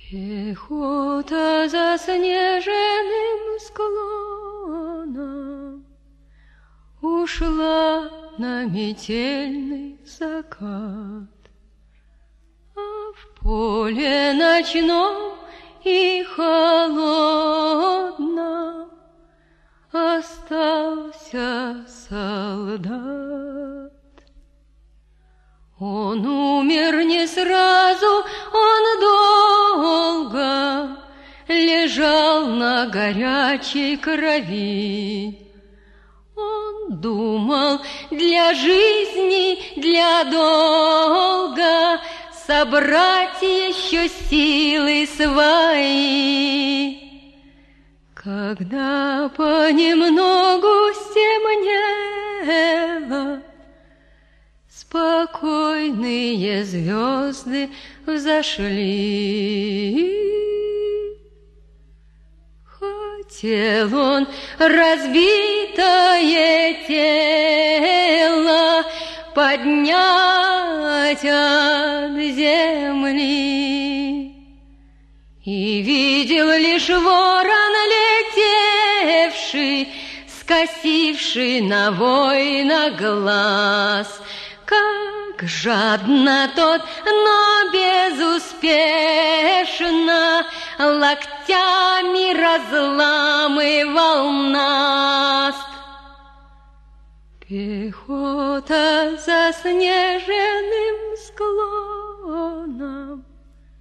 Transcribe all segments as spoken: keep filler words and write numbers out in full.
Пехота заснеженным склоном ушла на метельный закат, а в поле ночном и холодном остался солдат. Он умер не сразу, он долго лежал на горячей крови. Он думал для жизни, для долга собрать еще силы свои. Когда понемногу стемнело, спокойные звезды взошли. Хотел он разбитое тело поднять от земли, и видел лишь ворон, летевший, скосивший на воина глаз. Как жадно тот, но безуспешно локтями разламывал наст. Пехота заснеженным склоном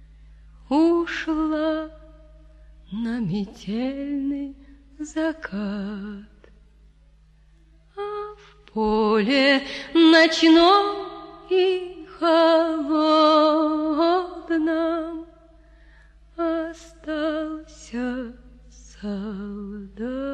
ушла на метельный закат, а в поле ночном и холодном остался солдат.